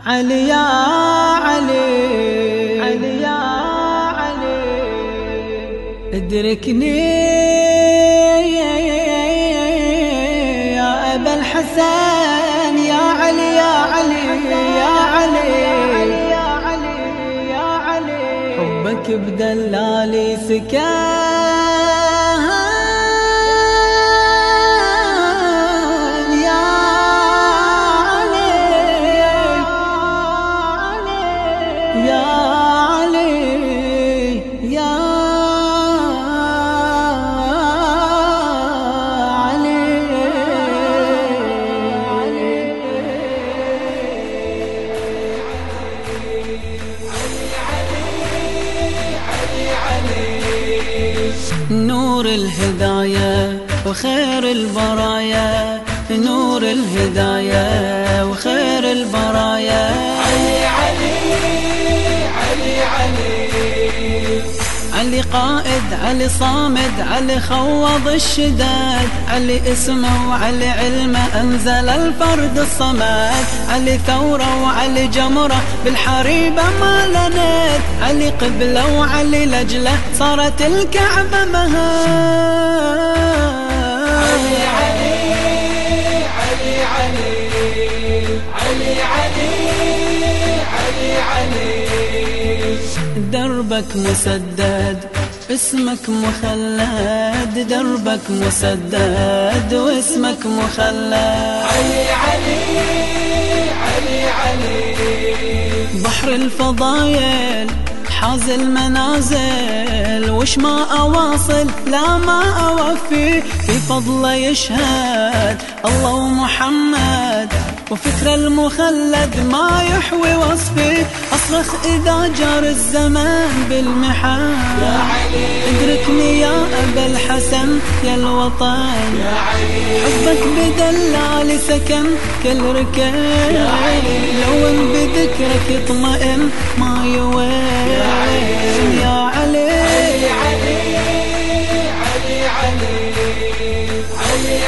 علي يا علي، علي يا علي، ادركني يا أبا الحسن، يا علي يا علي يا علي يا علي يا علي، حبك بدلالي سكان يا علي يا علي يا نور الهداية وخير البرايا، نور الهداية وخير البرايا، علي علي علي علي، علي قائد، علي صامد، علي خوض الشداد، علي اسمه وعلي علمه أنزل الفرد الصمد، علي ثورة وعلي جمرة بالحريبة ما لنت، علي قبلة وعلي لجلة صارت الكعبة مهاد، علي علي علي علي علي علي علي علي، دربك مسدد اسمك مخلد، دربك مسدد واسمك مخلد، علي علي علي علي، بحر الفضايل حاز المنازل، وش ما أواصل لا ما أوفي، في فضله يشهد الله ومحمد، وفكر المخلد ما يحوي وصفي، أصرخ إذا جار الزمان بالمحال، يا علي ادركني يا أبا الحسن يا الوطن، يا علي حبك بدلالي سكن كل ركن، يا علي لو ان بذكرك يطمئن ما يوين، يا علي يا علي علي علي علي علي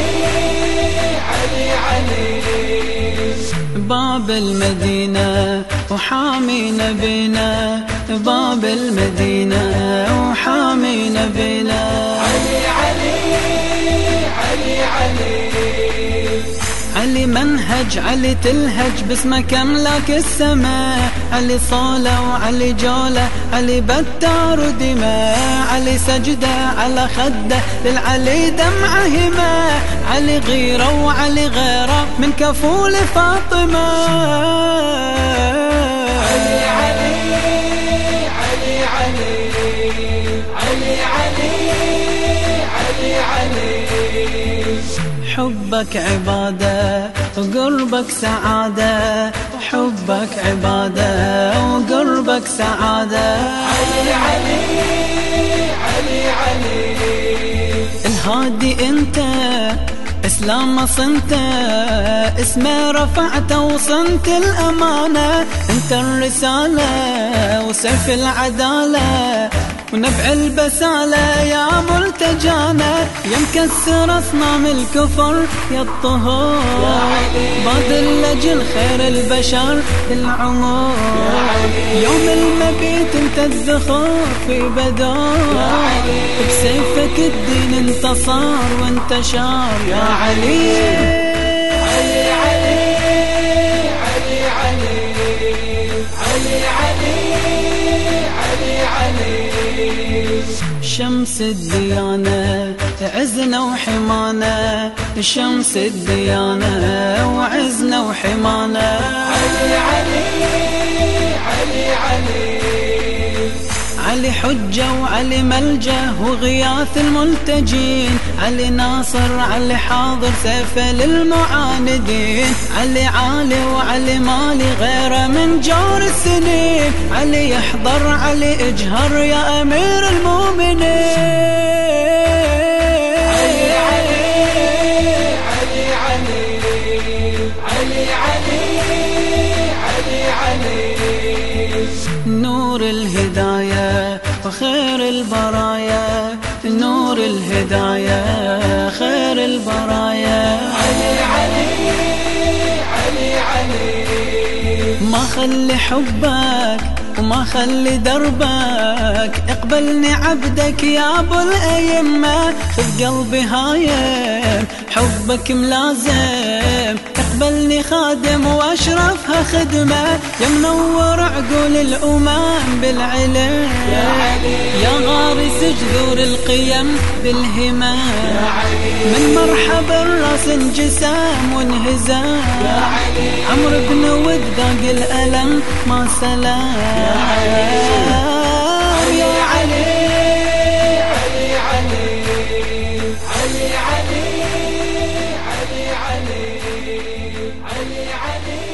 علي علي، باب المدينة وحامي نبينا، باب المدينة وحامي نبينا، علي علي علي علي، علي منهج، علي تلهج باسمك املاك السماء، علي صولة وعلي جولة، علي بتار ودماء، علي سجدة على خده للعلي دمعة همة، علي غيرة وعلي غيرة من كفول فاطمة، علي علي علي علي علي علي علي، حبك عبادة وقربك سعادة، حبك عبادة وقربك سعادة، علي علي علي علي، الهادي انت اسلام صنت، اسمه رفعته وصنت الامانة، انت الرسالة وسيف العدالة ونبع البسالة يا ملتجانا، يا مكسر اصنام الكفر يا الطهور، باذل لاجل خير البشر العمر، يوم المبيت انت الذخور في بدور، بسيفك الدين انتصر وانتشر يا علي علي علي علي علي علي علي، شمس الديانة عزنا وحمانا، شمس الديانة وعزنا وحمانا، علي علي علي علي، علي حجة وعلي ملجأ وغياث الملتجين، علي ناصر علي حاضر سيفه للمعاندين، علي عالي وعلي مالي غيره من جور السنين، علي يحضر علي اجهر يا أمير المؤمنين، علي علي علي علي علي علي علي، نور الهداية وخير البرايا، نور الهداية خير البرايا، علي علي علي علي، ما خلي حبك وما خلي دربك، اقبلني عبدك يا ابو الأيمة. خذ قلبي هايم حبك ملازم، اقبلني خادم واشرفها خدمة. يا منور عقول الأمم بالعلم، يا غارس جذور القيم بالهمة. من مرحب الراس انجسام وانهزام، عمرو بن ود ذاق الألم ما سلام. يا علي علي علي علي علي علي علي علي علي